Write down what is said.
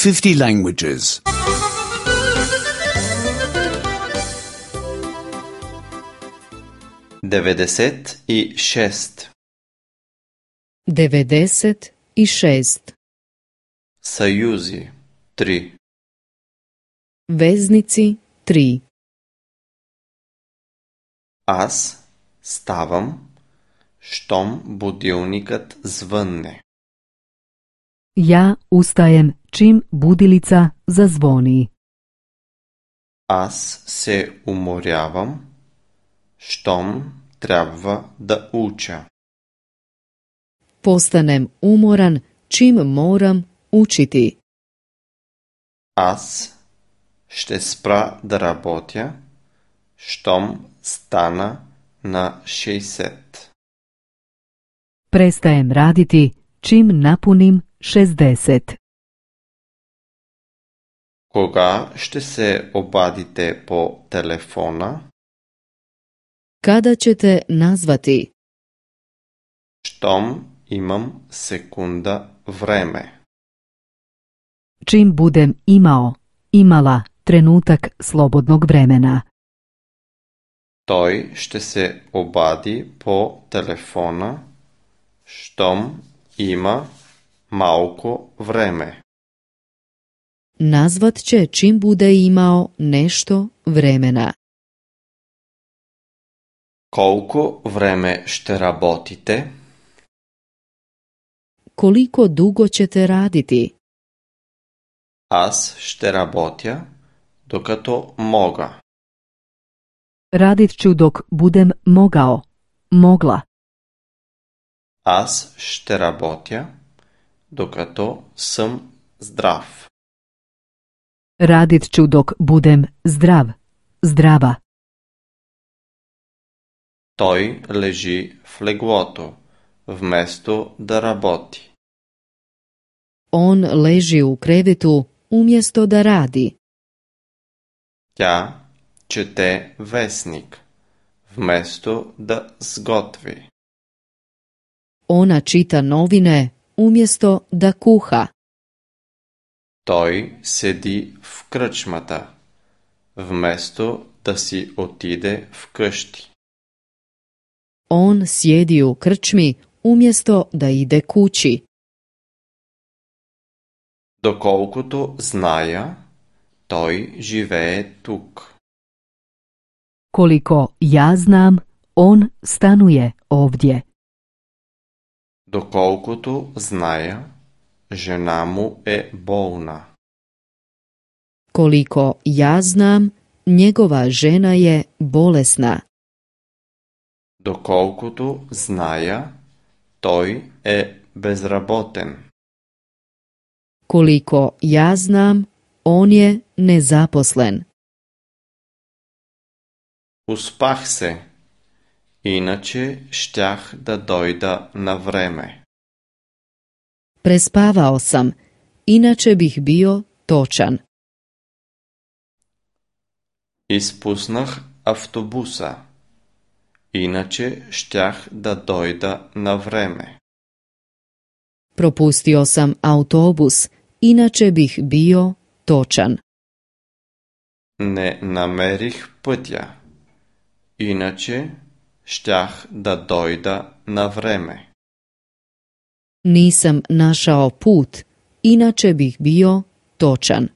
50 languages. 96. 96. Съюзи 3. Veznici 3. Аз ставам, щом будилникът звънне. Ja ustajem čim budilica zazvoni. Аз се уморявам, щом трябва да уча. Postanem umoran čim moram učiti. Аз ще спра да работя, щом стана на 60. Prestajem raditi čim napunim 60. Кога ще се обадите по телефона? Kada ćete nazvati? Щом имам секунда време. Čim budem imala trenutak slobodnog vremena. Той ще се обади по телефона, щом има малко време. Nazvat će čim bude imao nešto vremena. Колко време ще работите? Koliko dugo ćete raditi? Аз ще работя, докато мога. Radit ću dok budem mogla. Аз ще работя, докато съм здрав. Radit ću dok budem zdrava. Той лежи в леглото, вместо да работи. On leži u krevetu umjesto da radi. Тя чете вестник, вместо да сготви. Ona čita novine umjesto da kuha. Той седи в кръчмата, вместо да си отиде вкъщи. On sjedi u krčmi umjesto da ide kući. Доколкото зная, той живее тук. Koliko ja znam, on stanuje ovdje. Доколкото зная, жена му е болна. Koliko ja znam, njegova žena je bolesna. Доколкото зная, той е безработен. Koliko ja znam, on je nezaposlen. Успах се, иначе щях да дойда на време. Prespavao sam, inače bih bio točan. Изпуснах автобуса, иначе щях да дойда на време. Propustio sam autobus, inače bih bio točan. Не намерих пътя, иначе щях да дойда на време. Nisam našao put, inače bih bio točan.